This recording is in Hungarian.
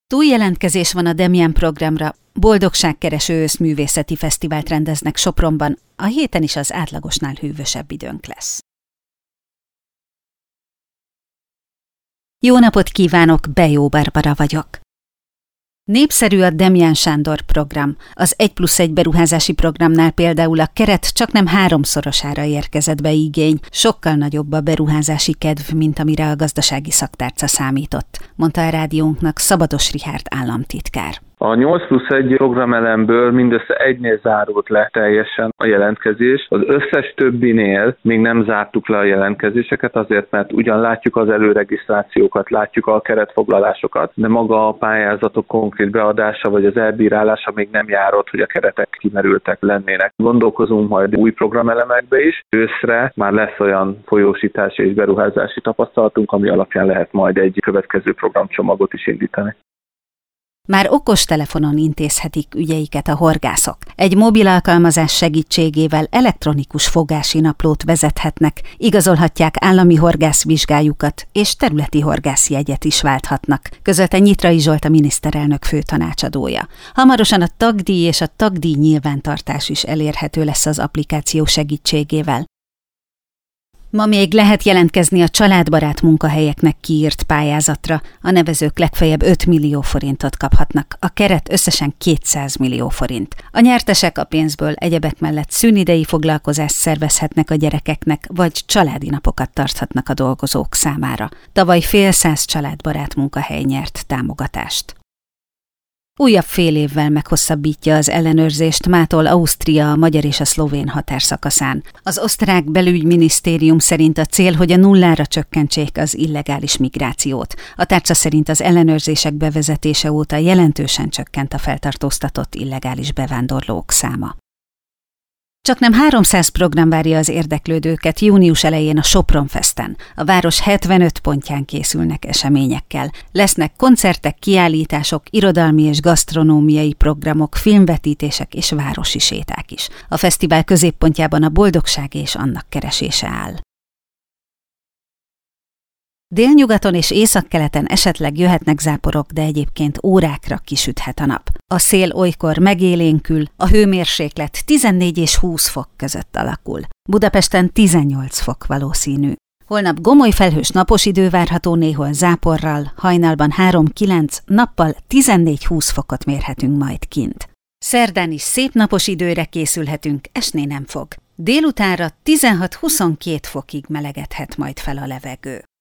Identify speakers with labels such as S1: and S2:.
S1: Túljelentkezés van a Demián programra, boldogságkereső őszművészeti fesztivált rendeznek Sopronban, a héten is az átlagosnál hűvösebb időnk lesz. Jó napot kívánok, Bejó Barbara vagyok. Népszerű a Demián Sándor program. Az 1+1 beruházási programnál például a keret csaknem 3-szorosára érkezett be igény, sokkal nagyobb a beruházási kedv, mint amire a gazdasági szaktárca számított, mondta a rádiónknak Szabados Richárd államtitkár.
S2: A 8+1 programelemből mindössze egynél zárult le teljesen a jelentkezés. Az összes többinél még nem zártuk le a jelentkezéseket, azért mert ugyan látjuk az előregisztrációkat, látjuk a keretfoglalásokat, de maga a pályázatok konkrét beadása vagy az elbírálása még nem járott, hogy a keretek kimerültek lennének. Gondolkozunk majd új programelemekbe is. Őszre már lesz olyan folyósítási és beruházási tapasztalatunk, ami alapján lehet majd egy következő programcsomagot is indítani.
S1: Már okostelefonon intézhetik ügyeiket a horgászok. Egy mobil alkalmazás segítségével elektronikus fogási naplót vezethetnek, igazolhatják állami horgászvizsgájukat, és területi horgászjegyet is válthatnak, közölte Nyitrai Zsolt, a miniszterelnök főtanácsadója. Hamarosan a tagdíj és a tagdíj nyilvántartás is elérhető lesz az applikáció segítségével. Ma még lehet jelentkezni a családbarát munkahelyeknek kiírt pályázatra, a nevezők legfeljebb 5 millió forintot kaphatnak, a keret összesen 200 millió forint. A nyertesek a pénzből egyebek mellett szünidei foglalkozást szervezhetnek a gyerekeknek, vagy családi napokat tarthatnak a dolgozók számára. Tavaly fél száz családbarát munkahely nyert támogatást. Újabb fél évvel meghosszabbítja az ellenőrzést mától Ausztria a magyar és a szlovén határszakaszán. Az osztrák belügyminisztérium szerint a cél, hogy a nullára csökkentsék az illegális migrációt. A tárca szerint az ellenőrzések bevezetése óta jelentősen csökkent a feltartóztatott illegális bevándorlók száma. Csaknem 300 program várja az érdeklődőket június elején a Sopron Festen. A város 75 pontján készülnek eseményekkel. Lesznek koncertek, kiállítások, irodalmi és gasztronómiai programok, filmvetítések és városi séták is. A fesztivál középpontjában a boldogság és annak keresése áll. Délnyugaton és északkeleten esetleg jöhetnek záporok, de egyébként órákra kisüthet a nap. A szél olykor megélénkül, a hőmérséklet 14 és 20 fok között alakul. Budapesten 18 fok valószínű. Holnap gomoly felhős napos idő várható, néhol záporral, hajnalban 3-9, nappal 14-20 fokot mérhetünk majd kint. Szerdán is szép napos időre készülhetünk, esni nem fog. Délutánra 16-22 fokig melegedhet majd fel a levegő.